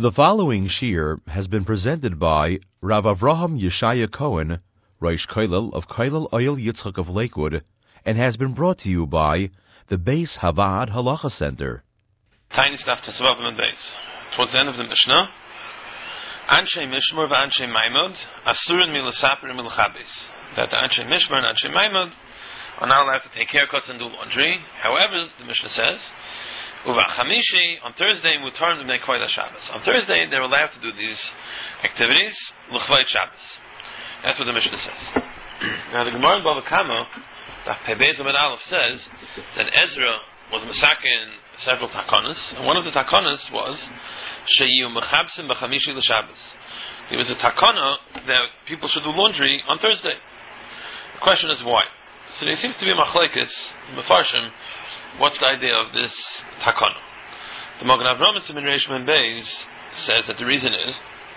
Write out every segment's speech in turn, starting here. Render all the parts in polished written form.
The following shir has been presented by Rav Avraham Yeshaya Cohen, Rosh Kollel of Kollel Oil Yitzchak of Lakewood, and has been brought to you by the Beis Havad Halacha Center. Tiny stuff to Svavim and Beis. Towards the end of the Mishnah, Anshe Mishmor v'Anshe Maimod Asurin milasaper milachabis. That the Anshe Mishmor and Anshe Maimod are not allowed to take haircuts and do laundry. However, the Mishnah says, Uva Chamishi, on Thursday, Mutar M'nei Koyla Shabbos. On Thursday, they're allowed to do these activities, L'chvayt Shabbos. That's what the Mishnah says. Now, the Gemara in Bava Kama, the Pebez Amid Aleph says that Ezra was masakin several takonas, and one of the takonas was Sheyu Mechabsim B'Chamishi L'Shabbos. There was a takana that people should do laundry on Thursday. The question is why? So there seems to be a machlekes, Mefarshim, what's the idea of this takana? The Magen Avraham in Siman Reish Mem Beis says that the reason is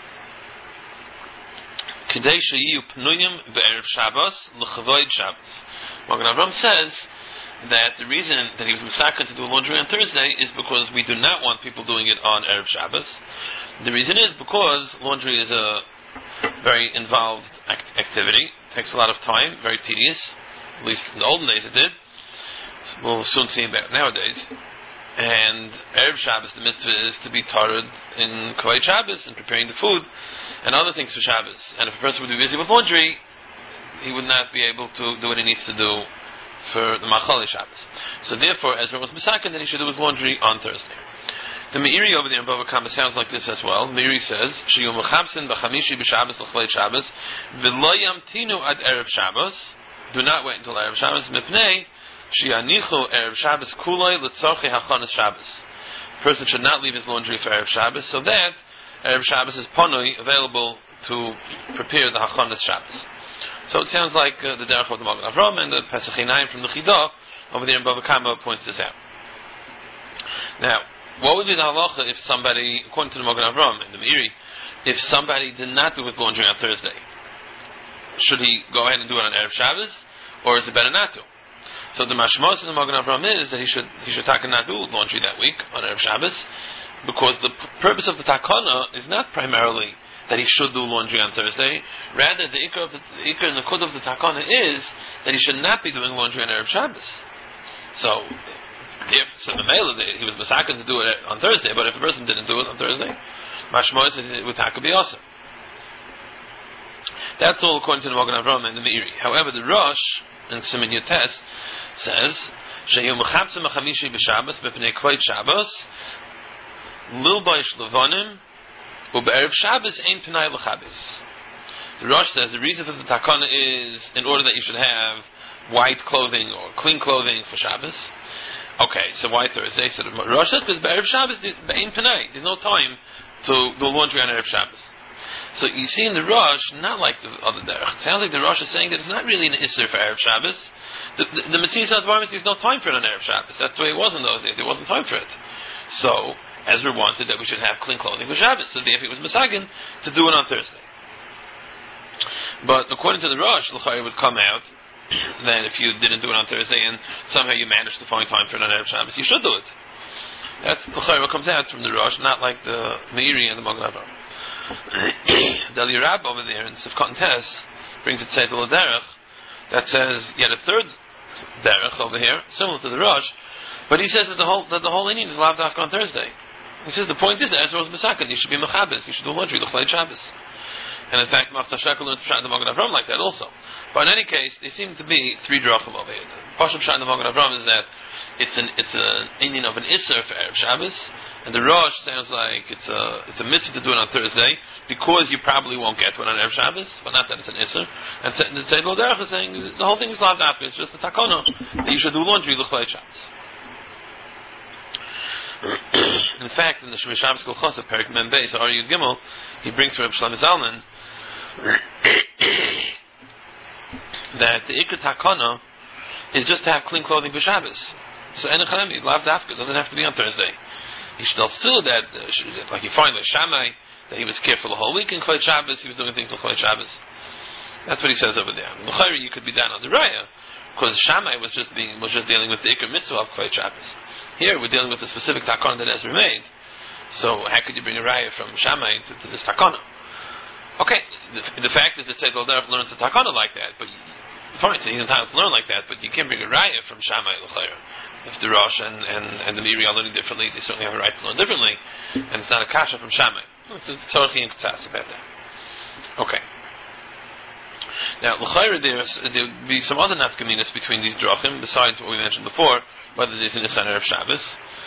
Kedei sheyu pnuyim ve'erev Shabbos l'chavoid Shabbos. Magen Avraham says that the reason that he was masakin to do laundry on Thursday is because we do not want people doing it on erev Shabbos. The reason is because laundry is a very involved activity. It takes a lot of time, very tedious. At least in the olden days it did. We'll soon see about nowadays. And Erev Shabbos, the mitzvah is to be tarred in Kavod Shabbos and preparing the food and other things for Shabbos. And if a person would be busy with laundry, he would not be able to do what he needs to do for the Machali Shabbos. So therefore, Ezra was misaken that he should do his laundry on Thursday. The Meiri over there in Bava Kama sounds like this as well. Meiri says, Sheyu Mechabsin B'Chamishi B'Shabbos L'Chvayt Shabbos V'lo Yamtinu Ad Erev Shabbos. Do not wait until Erev Shabbos. Mipnei Shianichu Erev Shabbos Kulei L'Tzorchei Hachanas Shabbos. A person should not leave his laundry for Erev Shabbos, so that Erev Shabbos is panui, available to prepare the Hachanas Shabbos. So it sounds like the derech of the Magen Avraham and the Pesach Einayim from the Chidah over there in Bava Kama points this out. Now, what would be the halacha if somebody, according to the Magen Avraham and the Meiri, if somebody did not do his laundry on Thursday? Should he go ahead and do it on Erev Shabbos, or is it better not to? So the mashmos in the Magen Avraham is that he should not do laundry that week on Erev Shabbos, because the purpose of the takana is not primarily that he should do laundry on Thursday. Rather, the ikar and the kud of the takana is that he should not be doing laundry on Erev Shabbos. So the male he was masakin to do it on Thursday, but if a person didn't do it on Thursday, mashmos it would be awesome. That's all according to the Magen Avraham and the Meiri. However, the Rosh in Siman Yotes says, "Sheyu mechabsim b'chamishi b'Shabbos b'pnei Kvod Shabbos lilbaish levanim u'be'erev Shabbos ein pnai l'chabis." The Rosh says the reason for the takana is in order that you should have white clothing or clean clothing for Shabbos. Okay, so why Thursday? So the Rosh says because be'erev Shabbos ein pnai. There's no time to do laundry on erev Shabbos. So you see in the Rosh, not like the other derech. It sounds like the Rosh is saying that it's not really an Isser for Erev Shabbos. The Metzias Advarim there's no time for it on Erev Shabbos. That's the way it was in those days. There wasn't time for it. So Ezra wanted that we should have clean clothing for Shabbos. So therefore it was Masagin to do it on Thursday. But according to the Rosh, L'chari would come out that if you didn't do it on Thursday and somehow you managed to find time for it on Erev Shabbos, you should do it. That's L'chari what comes out from the Rosh, not like the Meiri and the Magen Avraham. The Rab over there in Sivkot and Tes brings it say to the derech that says yet a third derech over here, similar to the Rosh, but he says that the whole Indian is lav dafka on Thursday. He says the point is that Ezra was Mesakin, you should be Mechabes, you should do laundry, L'chvayt Shabbos. And in fact, Machzah Shekel learned Pshat and the Magen Avraham like that also. But in any case, there seem to be three drachim over here. Pashut Pshat and the Magen Avraham is that it's an Indian of an Isser for Erev Shabbos, and the Rosh sounds like it's a mitzvah to do it on Thursday because you probably won't get one on Erev Shabbos, but not that it's an Isser. And the Tzedel Derech is saying the whole thing is lav dafka, it's just a takana that you should do laundry L'chvayt Shabbos. In fact, in the Shemei Shabbos Kol Choseh, Perik Mem Beis, Ar Yud Gimel, he brings from Reb Shlomo Zalman that the Ikar Takana is just to have clean clothing for Shabbos. So Enechanemi, lav dafka, doesn't have to be on Thursday. He should also that, like you find with Shammai, that he was careful the whole week in Kvod Shabbos, he was doing things on Kvod Shabbos. That's what he says over there. In L'chayri, you could be down on the Raya, because Shammai was just dealing with the Ikar Mitzvah of Kvod Shabbos. Here, we're dealing with a specific takon that Ezra made. So how could you bring a raya from Shammai to this takana? Okay, the fact is that Tzedel Derech learns a takana like that, but fine, so he's entitled to learn like that, but you can't bring a raya from Shammai l'chayra. If the Rosh and the Miri are learning differently, they certainly have a right to learn differently, and it's not a kasha from Shammai. It's Tzorchi and K'tzas about that. Okay. Now, l'chayra, there would be some other nafkaminas between these drachim, besides what we mentioned before, whether there's an Nisan Erev Shabbos.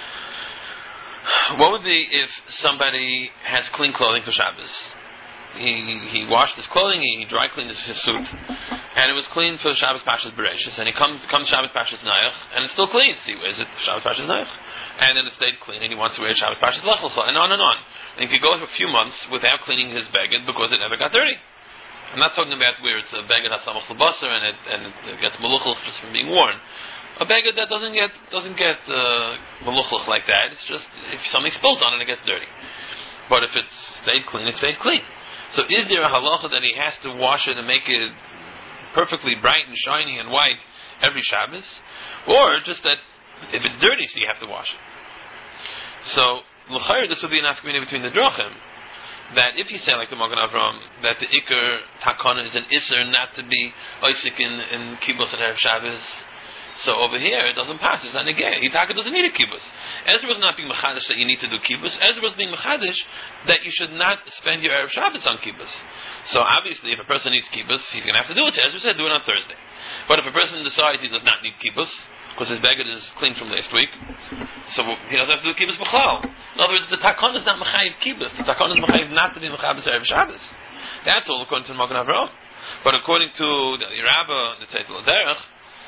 What would be if somebody has clean clothing for Shabbos? He washed his clothing, he dry cleaned his suit, and it was clean for Shabbos Pashas Bereshis, and he comes Shabbos Pashas Nayach, and it's still clean. So he wears it Shabbos Pashas Nayach, and then it stayed clean, and he wants to wear Shabbos Pashas Lech Lecha, and on and on. And he could go for a few months without cleaning his beged because it never got dirty. I'm not talking about where it's a beged hasamach l'basar and it gets meluchlich just from being worn. A beged that doesn't get meluchlich like that. It's just if something spills on it, it gets dirty. But if it stayed clean, it stayed clean. So is there a halacha that he has to wash it and make it perfectly bright and shiny and white every Shabbos? Or just that if it's dirty, so you have to wash it? So, l'chayr, this would be an afkamina between the drachim, that if you say like the Magen Avraham, that the Iker Takana is an Isser not to be Isaac in Kibbutz and Erev Shabbos, so over here it doesn't pass, it's not negay. Hitaka doesn't need a kibbutz. Ezra was not being mechadish that you need to do kibbutz. Ezra was being mechadish that you should not spend your Erev Shabbos on kibbutz. So obviously if a person needs kibbutz, he's going to have to do it. Ezra said do it on Thursday. But if a person decides he does not need kibbutz, because his beged is clean from last week, so he doesn't have to do kibbutz b'chlal. In other words, the takon is not mechayiv kibbutz. The takon is mechayiv not to be mechayiv Erev Shabbos. That's all according to the Magen Avraham. But according to the Rabbah, the Tzeitel Derech,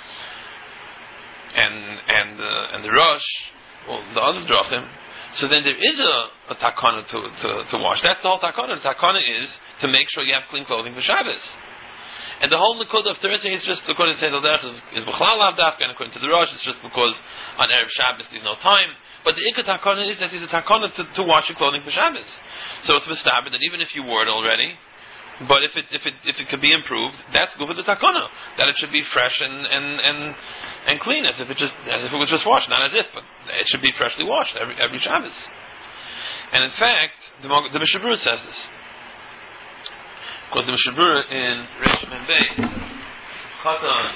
and the Rosh, well, the other drachim, so then there is a takana to wash. That's the whole takana. The takana is to make sure you have clean clothing for Shabbos. And the whole Nakuda of Thursday is just, according to Tzeitel Derech, is b'chlal avdafka, and according to the Rosh, it's just because on Erev Shabbos there's no time. But the Ikka takana is that there's a takana to wash your clothing for Shabbos. So it's mistaber that even if you wore it already, but if it could be improved, that's good with the takana. That it should be fresh and clean, as if it was just washed, not as if, but it should be freshly washed every Shabbos. And in fact, the Mishnah Berurah says this, because the Mishnah Berurah in Reish Mem Beis Chatan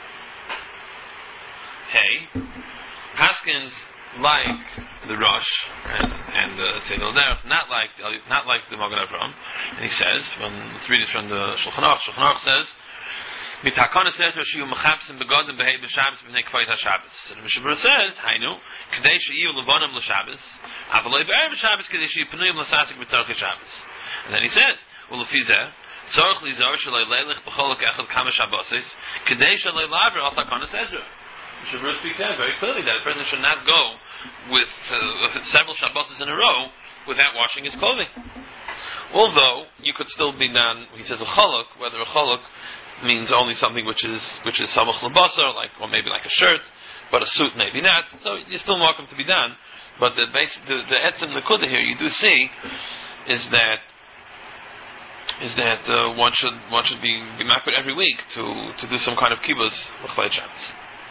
Hey Haskins like the Rosh and the Tzeitel Derech, not like the Magen Avraham, and he says, let's read it from the Shulchan Aruch. Shulchan Aruch says, "Mitakana says Rashiyu mechapsim begodim behei b'Shabbos b'nei kfayit haShabbos." So the Mishnah Berurah says, "Hainu kadei sheyiyu levanim l'Shabbos, avaloi b'erev Shabbos kadei sheyiyu penuyim l'sasik b'tzorchei Shabbos." And then he says, "Ulefizeh tzorch lizor shaloi leilich b'cholok echad kama Shabbosos kadei shaloi laver al takana Ezra." Mishnah Berurah speaks out very clearly that a person should not go with several Shabbos in a row without washing his clothing. Although you could still be done, he says a cholok, whether a cholok means only something which is samach lebasar, or maybe like a shirt, but a suit maybe not. So you're still welcome to be done. But the etzem nekuda here you do see is that one should be makbid every week to do some kind of kibbutz l'chvayit Shabbos.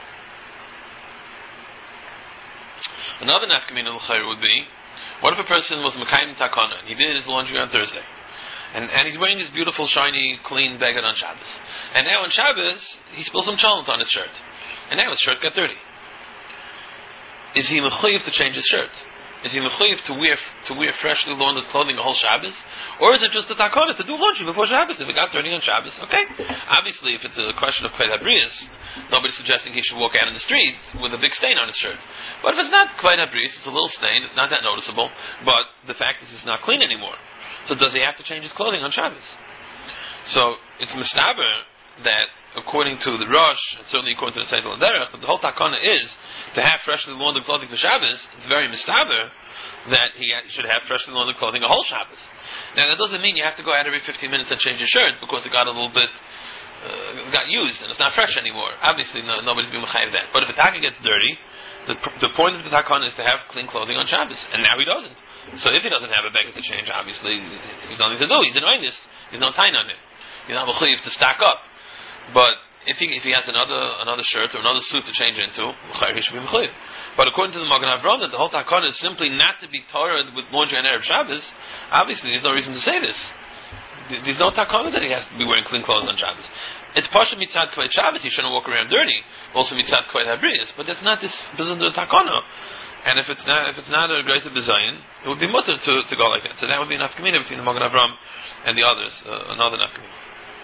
Another nafkamina l'chayr would be, what if a person was mekayim takana and he did his laundry on Thursday, and he's wearing his beautiful, shiny, clean beged on Shabbos, and now on Shabbos he spilled some cholent on his shirt, and now his shirt got dirty. Is he mechuyev to change his shirt? Is he mechuyev to wear freshly laundered clothing a whole Shabbos, or is it just a takana to do laundry before Shabbos if it got dirty on Shabbos? Okay, obviously if it's a question of kved habrius, nobody's suggesting he should walk out in the street with a big stain on his shirt. But if it's not kved habrius, it's a little stain, it's not that noticeable, but the fact is it's not clean anymore. So does he have to change his clothing on Shabbos? So it's mistaber that according to the Rosh, and certainly according to the Tzeitel Derech, that the whole takana is to have freshly laundered clothing for Shabbos. It's very mistaber that he should have freshly laundered clothing a whole Shabbos. Now that doesn't mean you have to go out every 15 minutes and change your shirt because it got a little bit got used and it's not fresh anymore. Obviously nobody's being mechayiv that. But if a taka gets dirty, the point of the takana is to have clean clothing on Shabbos, and now he doesn't. So if he doesn't have a beggar to change, obviously he's nothing to do. He's an oinist. There's no tain on it. He's not mechayiv to stack up. But if he has another shirt or another suit to change into, he should be mechayiv. But according to the Magen Avraham, that the whole takana is simply not to be torah with laundry on Erev Shabbos. Obviously, there's no reason to say this. There's no takana that he has to be wearing clean clothes on Shabbos. It's partial mitzad kvayt Shabbos. He shouldn't walk around dirty. Also mitzad kvayt habrius. But that's not this business of the takana. And if it's not a grace of bizayin, it would be mutter to go like that. So that would be an nafkamina between the Magen Avraham and the others. Another nafkamina.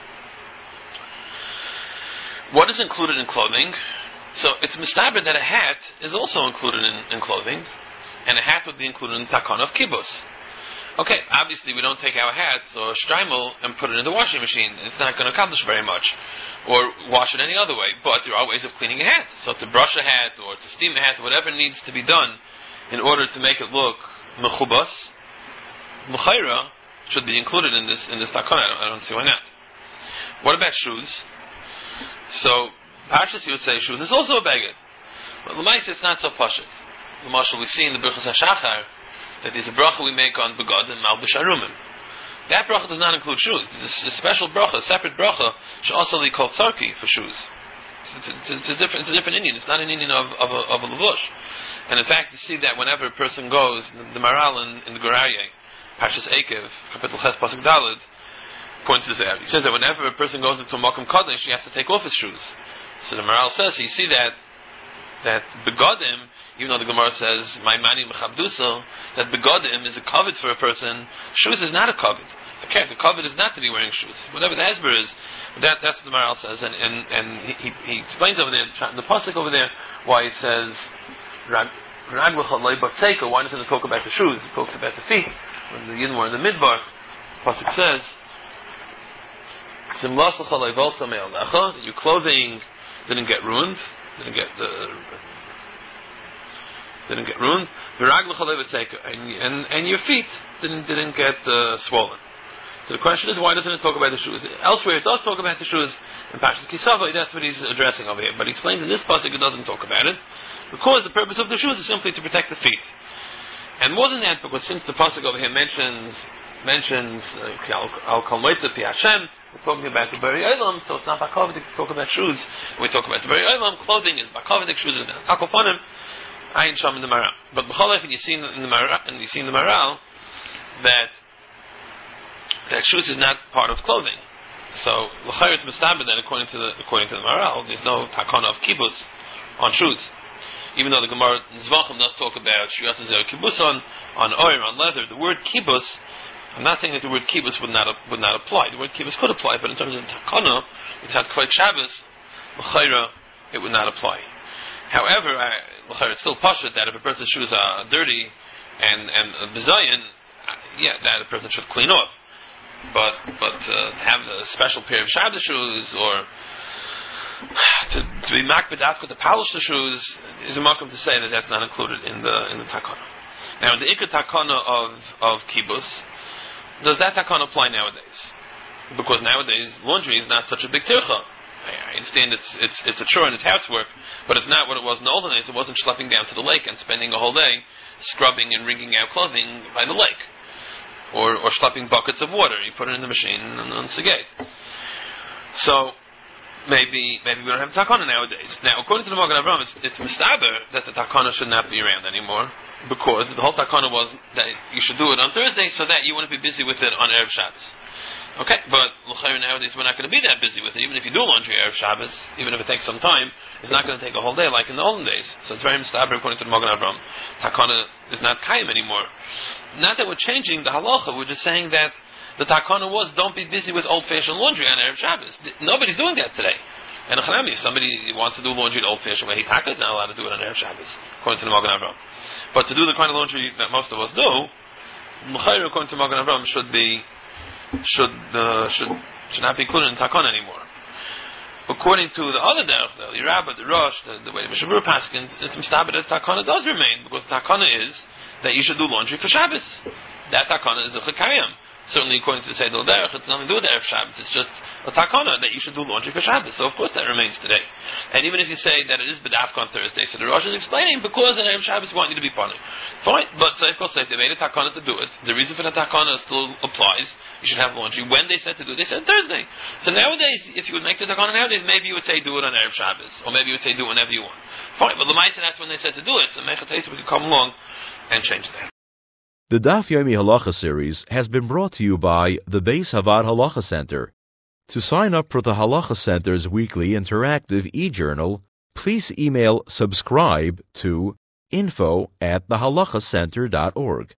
What is included in clothing? So it's mistaber that a hat is also included in clothing, and a hat would be included in takana of kibbutz. Okay, obviously we don't take our hats or streimel and put it in the washing machine. It's not going to accomplish very much, or wash it any other way. But there are ways of cleaning a hat. So to brush a hat or to steam a hat, whatever needs to be done in order to make it look mechubas, mechaira should be included in this takana. I don't see why not. What about shoes? So Pashas, you would say shoes is also a beged, but l'maisa it's not so pashut. The marshal we see in the Birchas HaShachar that there's a bracha we make on begad and malbish arumim. That bracha does not include shoes. There's a special bracha, a separate bracha, she'asali called tzarki for shoes. It's a different Indian. It's not an Indian of a lavush. And in fact, you see that whenever a person goes, the Maral in the Goraye, Pashas Ekev, Kapitel Ches Pasuk Daled, points this out. He says that whenever a person goes into a Makom Kodesh, he has to take off his shoes. So the Maral says, you see that begodim, even though the Gemara says, my mani mechabdusa, that begodim is a covet for a person, shoes is not a covet. Okay, the covet is not to be wearing shoes. Whatever the hesber is, that's what the Maral says, and he explains over there, in the pasuk over there, why it says, why doesn't it talk about the shoes? It talks about the feet. When the Yidden were in the Midbar, the pasuk says, that your clothing didn't get ruined, didn't get ruined, and your feet didn't get swollen. So the question is, why doesn't it talk about the shoes? Elsewhere it does talk about the shoes in Pashas Kisava. That's what he's addressing over here. But he explains in this pasuk it doesn't talk about it, because the purpose of the shoes is simply to protect the feet. And more than that, because since the pasuk over here mentions Al Kol Moitza Pi Hashem, we're talking about the Bari Olam, so it's not Bakovidik to talk about shoes. When we talk about the Bari Olam, clothing is Bakovidik, shoes is not. Akoponim, Ayin Sham in the Maral. But B'cholef, and you see in the Maral that shoes is not part of clothing. So l'chayr it's mistaber that according to the Maral, there's no takana of kibbutz on shoes. Even though the Gemara Zvachim does talk about shuyas and zer kibbutz on oir, on leather, the word kibbutz, I'm not saying that the word kibbutz would not apply. The word kibbutz could apply, but in terms of takana, it's had quite Shabbos, l'chayra, it would not apply. However, l'chayra, it's still pashut that if a person's shoes are dirty and bizayin, that a person should clean off. But to have a special pair of Shabbos shoes or to be makbid after to polish the shoes is a makom to say that that's not included in the takana. Now, in the ikar takana of kibbutz, does that takana apply nowadays? Because nowadays laundry is not such a big tircha. I understand it's a chore and it's housework, but it's not what it was in the olden days. It wasn't schlepping down to the lake and spending a whole day scrubbing and wringing out clothing by the lake. Or schlepping buckets of water. You put it in the machine and segate. So maybe we don't have takana nowadays. Now, according to the Magen Avraham, it's mistaber that the takana should not be around anymore, because the whole takana was that you should do it on Thursday so that you wouldn't be busy with it on Erev Shabbos. Okay, but l'chayr nowadays we're not going to be that busy with it. Even if you do laundry Erev Shabbos, even if it takes some time, it's not going to take a whole day like in the olden days. So it's very mistaber according to the Magen Avraham. Takana is not kaim anymore. Not that we're changing the halacha, we're just saying that the takana was don't be busy with old-fashioned laundry on Erev Shabbos. Nobody's doing that today. And if somebody wants to do laundry the old-fashioned way, Hitaka is not allowed to do it on Erev Shabbos, according to the Magen Avraham. But to do the kind of laundry that most of us do, l'chayr according to Magen Avraham should not be included in takana anymore. According to the other derech, the Rabbah, the Rosh, the way the Mishabur Paskins, it's mistaber that takana does remain, because takana is that you should do laundry for Shabbos. That takana is a chikayim. certainly according to the Seder Derech, it's nothing to do with Erev Shabbos. It's just a takana that you should do laundry for Shabbos. So of course that remains today. And even if you say that it is B'dafka on Thursday, so the Rosh is explaining because in Erev Shabbos we want you to be funny. Fine, but so of course if they made a takana to do it, the reason for the takana still applies. You should have laundry. When they said to do it, they said Thursday. So nowadays, if you would make the takana nowadays, maybe you would say do it on Erev Shabbos, or maybe you would say do it whenever you want. Fine, but L'maisa that's when they said to do it. So Mechatesa we could come along and change that. The Daf Yomi Halacha series has been brought to you by the Beis Havad Halacha Center. To sign up for the Halacha Center's weekly interactive e-journal, please email subscribe to info@thehalachacenter.org.